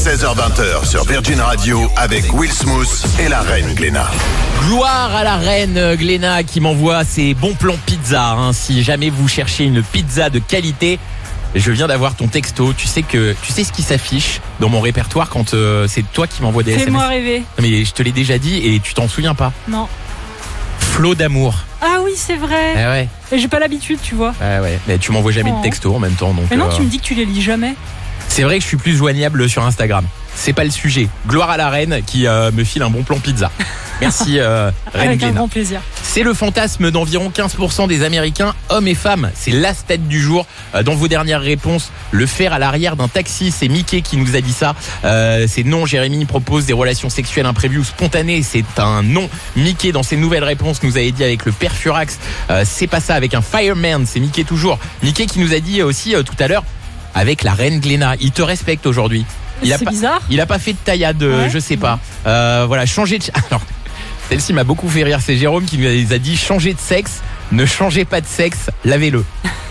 16h20 sur Virgin Radio avec Will Smooth et la reine Gléna. Gloire à la reine Gléna qui m'envoie ses bons plans pizza. Si jamais vous cherchez une pizza de qualité, je viens d'avoir ton texto. Tu sais ce qui s'affiche dans mon répertoire quand c'est toi qui m'envoies des SMS. Fais-moi rêver. Non, mais je te l'ai déjà dit et tu t'en souviens pas. Non. Flot d'amour. Ah oui, c'est vrai. Ah ouais. Et j'ai pas l'habitude, tu vois. Ah ouais. Mais tu m'envoies jamais de texto en même temps. Donc, mais non, tu me dis que tu les lis jamais. C'est vrai que je suis plus joignable sur Instagram. C'est pas le sujet. Gloire à la reine qui me file un bon plan pizza. Merci reine Avec Gléna. un grand plaisir. C'est le fantasme d'environ 15% des Américains, hommes et femmes. C'est la stat du jour. Dans vos dernières réponses, le fer à l'arrière d'un taxi, c'est Mickey qui nous a dit ça. C'est non, Jérémy propose des relations sexuelles imprévues ou spontanées. C'est un non. Mickey, dans ses nouvelles réponses, nous avait dit avec le père Furax, c'est pas ça. Avec un fireman, c'est Mickey toujours. Mickey qui nous a dit aussi tout à l'heure, avec la reine Gléna. Il te respecte aujourd'hui. C'est bizarre. Il a pas fait de taillade, je sais pas. Voilà, changer de... Alors, celle-ci m'a beaucoup fait rire. C'est Jérôme qui nous a dit changer de sexe, ne changez pas de sexe, lavez-le.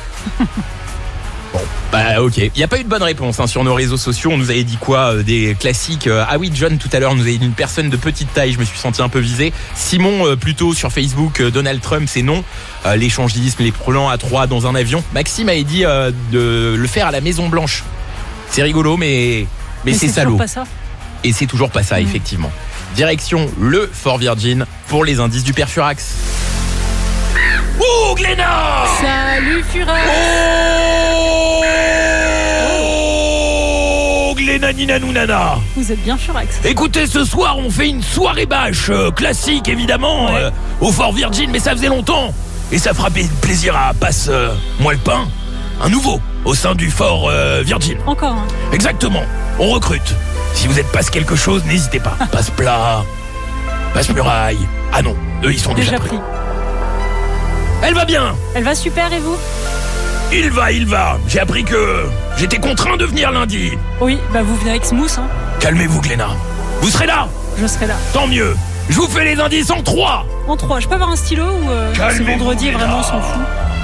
Bon, bah ok. Il n'y a pas eu de bonne réponse sur nos réseaux sociaux. On nous avait dit quoi? Des classiques. Ah oui, John tout à l'heure nous avait dit une personne de petite taille. Je me suis senti un peu visé. Simon plutôt sur Facebook, Donald Trump, c'est non. L'échangisme, les plans à 3 dans un avion. Maxime avait dit de le faire à la Maison Blanche. C'est rigolo, mais c'est salaud. Pas ça. Et c'est toujours pas ça, effectivement. Direction le Fort Virgin pour les indices du père Furax. Oh, Gléna! Salut Furax! Oh, Gléna Ninanou Nana! Vous êtes bien Furax. Écoutez, ce soir, on fait une soirée bâche, classique évidemment, au Fort Virgin, mais ça faisait longtemps. Et ça fera plaisir à Passe-moi le pain, un nouveau au sein du Fort Virgin. Encore un. Exactement, on recrute. Si vous êtes passe quelque chose, n'hésitez pas. Passe plat, passe muraille. Ah non, eux ils sont déjà pris. Elle va bien. Elle va super et vous? Il va. J'ai appris que j'étais contraint de venir lundi. Oui, bah vous venez avec Smooth. Calmez-vous Gléna. Vous serez là? Je serai là. Tant mieux. Je vous fais les indices en 3. En 3, je peux avoir un stylo ou c'est vendredi et vraiment on s'en fout?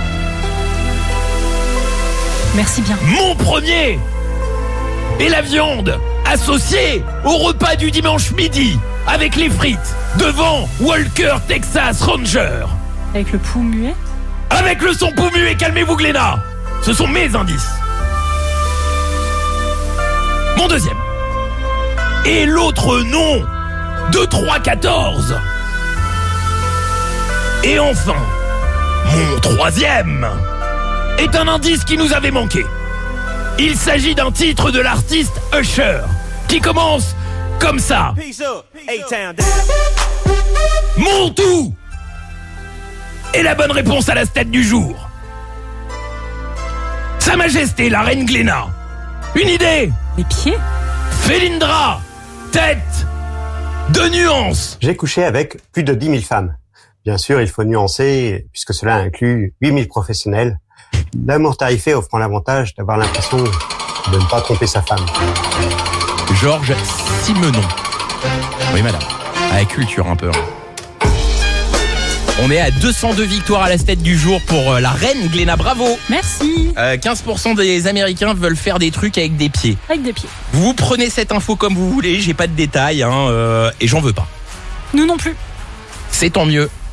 Merci bien. Mon premier est la viande associée au repas du dimanche midi avec les frites devant Walker Texas Ranger. Avec le pouls muet? Avec le son pouls muet, calmez-vous Gléna. Ce sont mes indices. Mon deuxième et l'autre nom de 3-14. Et enfin, mon troisième est un indice qui nous avait manqué. Il s'agit d'un titre de l'artiste Usher qui commence comme ça. Mon tout est la bonne réponse à la stat du jour. Sa Majesté, la reine Gléna. Une idée? Les pieds? Félindra, tête de nuance. J'ai couché avec plus de 10 000 femmes. Bien sûr, il faut nuancer, puisque cela inclut 8 000 professionnels. L'amour tarifé offrant l'avantage d'avoir l'impression de ne pas tromper sa femme. Georges Simenon. Oui, madame. Avec culture un peu. On est à 202 victoires à la stat du jour pour la reine Gléna, bravo. Merci. 15% des Américains veulent faire des trucs avec des pieds. Avec des pieds. Vous prenez cette info comme vous voulez, j'ai pas de détails et j'en veux pas. Nous non plus. C'est tant mieux.